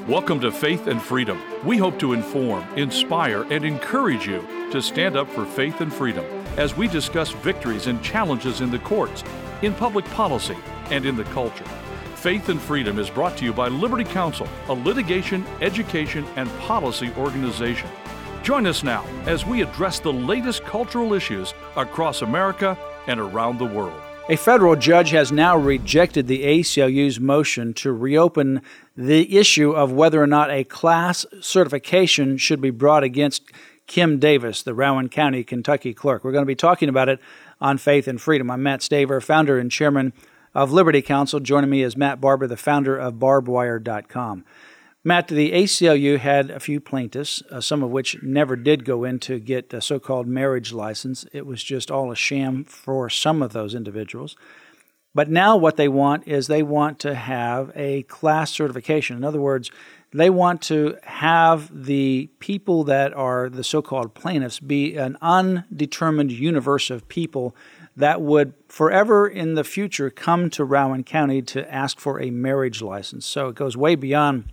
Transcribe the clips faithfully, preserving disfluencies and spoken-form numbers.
Welcome to Faith and Freedom. We hope to inform, inspire, and encourage you to stand up for faith and freedom as we discuss victories and challenges in the courts, in public policy, and in the culture. Faith and Freedom is brought to you by Liberty Counsel, a litigation, education, and policy organization. Join us now as we address the latest cultural issues across America and around the world. A federal judge has now rejected the A C L U's motion to reopen the issue of whether or not a class certification should be brought against Kim Davis, the Rowan County, Kentucky clerk. We're going to be talking about it on Faith and Freedom. I'm Matt Staver, founder and chairman of Liberty Counsel. Joining me is Matt Barber, the founder of barbed wire dot com. Matt, the A C L U had a few plaintiffs, uh, some of which never did go in to get a so-called marriage license. It was just all a sham for some of those individuals. But now what they want is they want to have a class certification. In other words, they want to have the people that are the so-called plaintiffs be an undetermined universe of people that would forever in the future come to Rowan County to ask for a marriage license. So it goes way beyond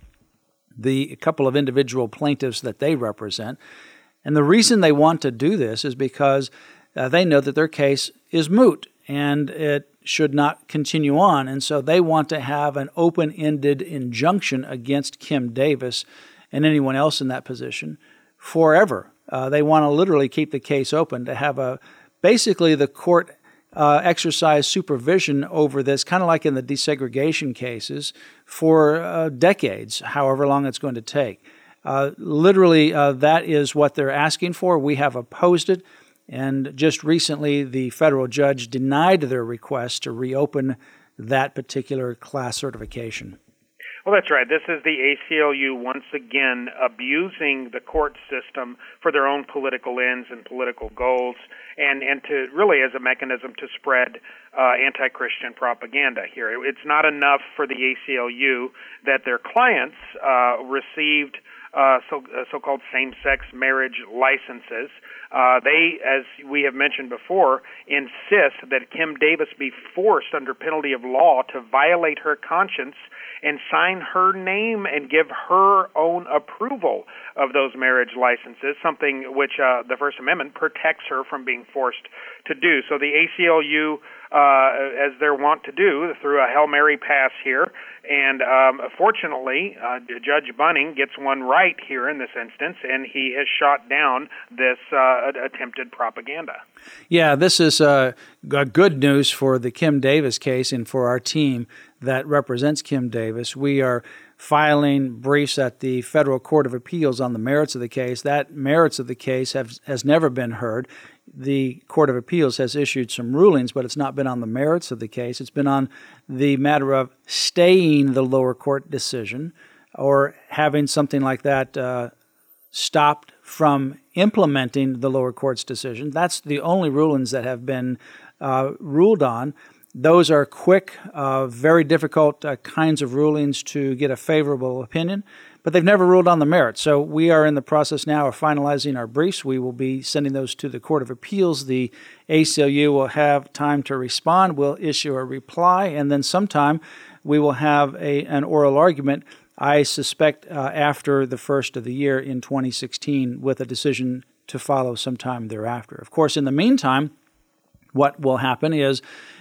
the couple of individual plaintiffs that they represent. And the reason they want to do this is because uh, they know that their case is moot and it should not continue on. And so they want to have an open-ended injunction against Kim Davis and anyone else in that position forever. Uh, they want to literally keep the case open, to have a basically the court Uh, exercise supervision over this, kind of like in the desegregation cases, for uh, decades, however long it's going to take. Uh, literally, uh, that is what they're asking for. We have opposed it, and just recently the federal judge denied their request to reopen that particular class certification. Well, that's right. This is the A C L U once again abusing the court system for their own political ends and political goals, and, and to really as a mechanism to spread uh, anti-Christian propaganda here. It's not enough for the A C L U that their clients uh, received uh, so, uh, so-called same-sex marriage licenses. Uh, they, as we have mentioned before, insist that Kim Davis be forced under penalty of law to violate her conscience and sign her name and give her own approval of those marriage licenses, something which uh, the First Amendment protects her from being forced to do. So the A C L U, uh, as they're wont to do, threw a Hail Mary pass here, and um, fortunately, uh, Judge Bunning gets one right here in this instance, and he has shot down this uh, attempted propaganda. Yeah, this is uh, good news for the Kim Davis case and for our team that represents Kim Davis. We are filing briefs at the Federal Court of Appeals on the merits of the case. That merits of the case have, has never been heard. The Court of Appeals has issued some rulings, but it's not been on the merits of the case. It's been on the matter of staying the lower court decision or having something like that uh, stopped from implementing the lower court's decision. That's the only rulings that have been uh, ruled on. Those are quick, uh, very difficult uh, kinds of rulings to get a favorable opinion, but they've never ruled on the merits. So we are in the process now of finalizing our briefs. We will be sending those to the Court of Appeals. The A C L U will have time to respond. We'll issue a reply, and then sometime we will have a an oral argument, I suspect, uh, after the first of the year in twenty sixteen, with a decision to follow sometime thereafter. Of course, in the meantime, what will happen is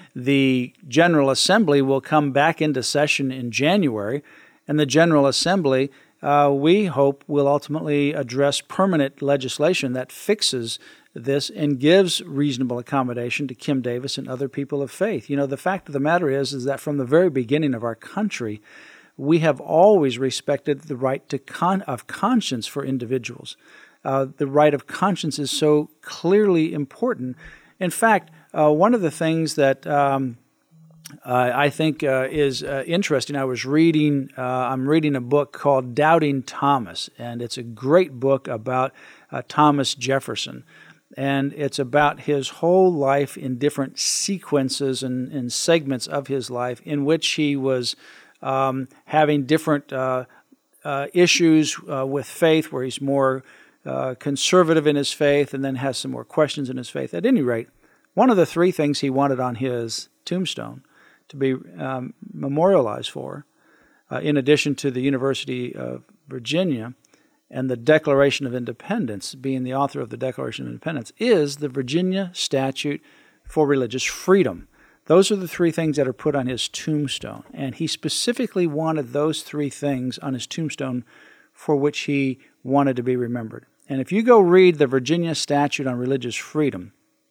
the General Assembly will come back into session in January, and the General Assembly, uh, we hope, will ultimately address permanent legislation that fixes this and gives reasonable accommodation to Kim Davis and other people of faith. You know, the fact of the matter is, is that from the very beginning of our country, we have always respected the right to con- of conscience for individuals. Uh, the right of conscience is so clearly important. In fact, Uh, one of the things that um, uh, I think uh, is uh, interesting, I was reading, uh, I'm reading a book called Doubting Thomas, and it's a great book about uh, Thomas Jefferson. And it's about his whole life in different sequences and, and segments of his life in which he was um, having different uh, uh, issues uh, with faith, where he's more uh, conservative in his faith and then has some more questions in his faith. At any rate, one of the three things he wanted on his tombstone to be um, memorialized for uh, in addition to the University of Virginia and the Declaration of Independence, being the author of the Declaration of Independence, is the Virginia Statute for Religious Freedom. Those are the three things that are put on his tombstone, and he specifically wanted those three things on his tombstone for which he wanted to be remembered. And if you go read the Virginia Statute on Religious Freedom,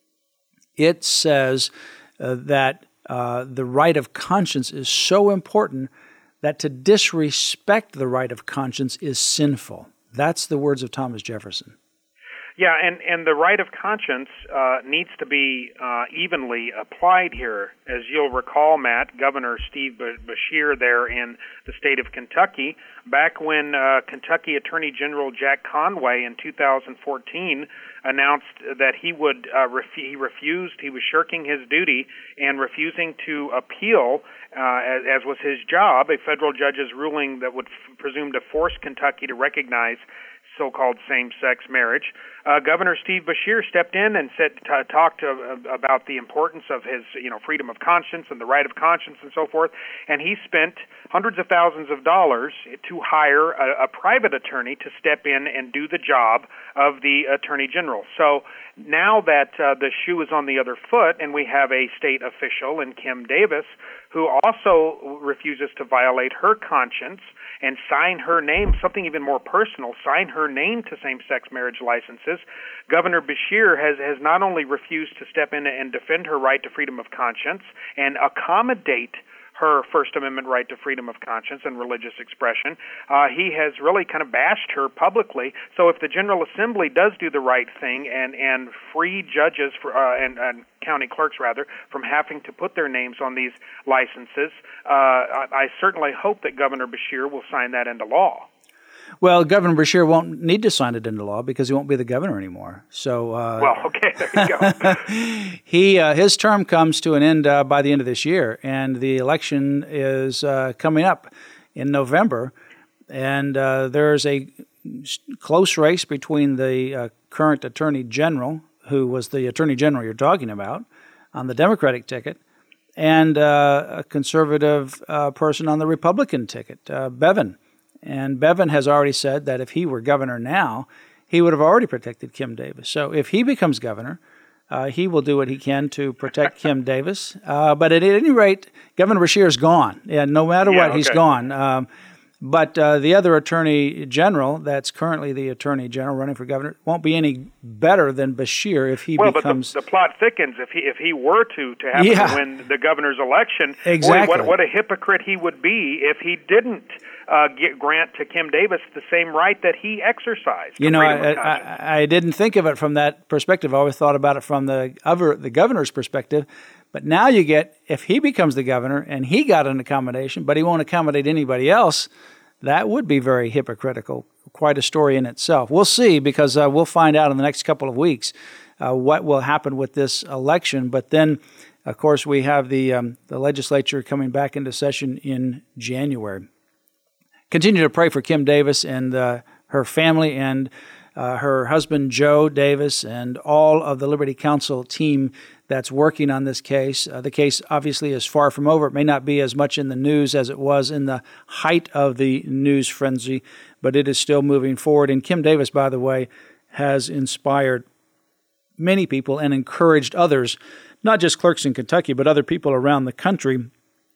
it says uh, that uh, the right of conscience is so important that to disrespect the right of conscience is sinful. That's the words of Thomas Jefferson. Yeah, and, and the right of conscience uh, needs to be uh, evenly applied here. As you'll recall, Matt, Governor Steve Beshear there in the state of Kentucky, back when uh, Kentucky Attorney General Jack Conway in two thousand fourteen announced that he would uh, ref- he refused, he was shirking his duty and refusing to appeal, uh, as, as was his job, a federal judge's ruling that would f- presume to force Kentucky to recognize so-called same-sex marriage. Uh, Governor Steve Beshear stepped in and said, t- talked uh, about the importance of his, you know, freedom of conscience and the right of conscience and so forth. And he spent hundreds of thousands of dollars to hire a, a private attorney to step in and do the job of the Attorney General. So now that uh, the shoe is on the other foot, and we have a state official in Kim Davis who also refuses to violate her conscience and sign her name, something even more personal, sign her name to same-sex marriage licenses, Governor Beshear has, has not only refused to step in and defend her right to freedom of conscience and accommodate her First Amendment right to freedom of conscience and religious expression, uh, he has really kind of bashed her publicly. So if the General Assembly does do the right thing and, and free judges for, uh, and, and county clerks, rather, from having to put their names on these licenses, uh, I, I certainly hope that Governor Beshear will sign that into law. Well, Governor Beshear won't need to sign it into law because he won't be the governor anymore. So, uh, well, okay, there you go. he uh, his term comes to an end uh, by the end of this year, and the election is uh, coming up in November. And uh, there's a close race between the uh, current Attorney General, who was the Attorney General you're talking about, on the Democratic ticket, and uh, a conservative uh, person on the Republican ticket, uh, Bevin. And Bevin has already said that if he were governor now, he would have already protected Kim Davis. So if he becomes governor, uh, he will do what he can to protect Kim Davis. Uh, but at any rate, Governor Beshear is gone. Yeah, no matter yeah, what, okay. he's gone. Um, but uh, the other Attorney General, that's currently the Attorney General running for governor, won't be any better than Beshear if he well, becomes... Well, but the, the plot thickens. If he if he were to, to happen yeah. to win the governor's election, exactly. boy, what, what a hypocrite he would be if he didn't uh, get, grant to Kim Davis the same right that he exercised. You know, I, I, I didn't think of it from that perspective. I always thought about it from the other, the governor's perspective. But now you get, if he becomes the governor and he got an accommodation, but he won't accommodate anybody else, that would be very hypocritical. Quite a story in itself. We'll see, because uh, we'll find out in the next couple of weeks uh, what will happen with this election. But then, of course, we have the um, the legislature coming back into session in January. Continue to pray for Kim Davis and uh, her family and uh, her husband, Joe Davis, and all of the Liberty Counsel team that's working on this case. Uh, the case obviously is far from over. It may not be as much in the news as it was in the height of the news frenzy, but it is still moving forward. And Kim Davis, by the way, has inspired many people and encouraged others, not just clerks in Kentucky, but other people around the country,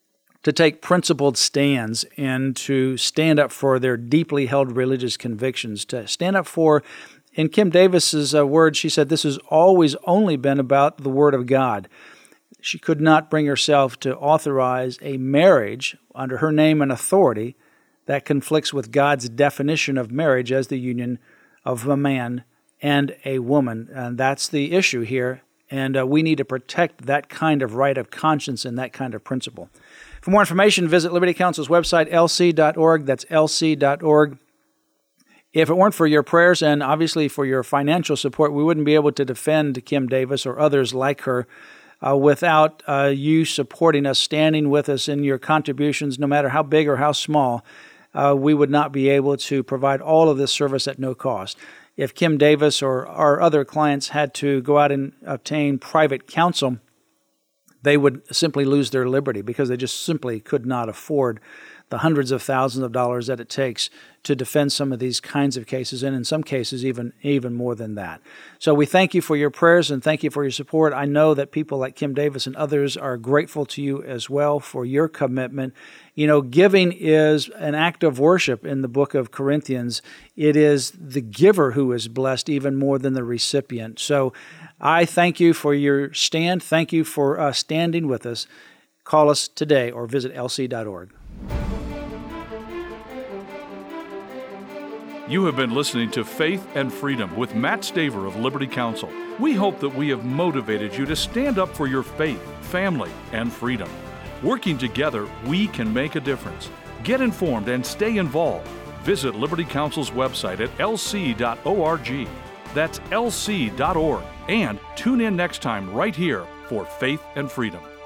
to take principled stands and to stand up for their deeply held religious convictions, to stand up for, in Kim Davis's uh, words, she said, this has always only been about the Word of God. She could not bring herself to authorize a marriage under her name and authority that conflicts with God's definition of marriage as the union of a man and a woman. And that's the issue here. And uh, we need to protect that kind of right of conscience and that kind of principle. For more information, visit Liberty Counsel's website, L C dot org. That's L C dot org. If it weren't for your prayers and obviously for your financial support, we wouldn't be able to defend Kim Davis or others like her uh, without uh, you supporting us, standing with us in your contributions, no matter how big or how small. Uh, we would not be able to provide all of this service at no cost. If Kim Davis or our other clients had to go out and obtain private counsel, they would simply lose their liberty because they just simply could not afford the hundreds of thousands of dollars that it takes to defend some of these kinds of cases, and in some cases even even more than that. So we thank you for your prayers and thank you for your support. I know that people like Kim Davis and others are grateful to you as well for your commitment. You know, giving is an act of worship in the book of Corinthians. It is the giver who is blessed even more than the recipient. So I thank you for your stand. Thank you for uh, standing with us. Call us today or visit L C dot org. You have been listening to Faith and Freedom with Matt Staver of Liberty Counsel. We hope that we have motivated you to stand up for your faith, family, and freedom. Working together, we can make a difference. Get informed and stay involved. Visit Liberty Counsel's website at L C dot org. That's L C dot org. And tune in next time right here for Faith and Freedom.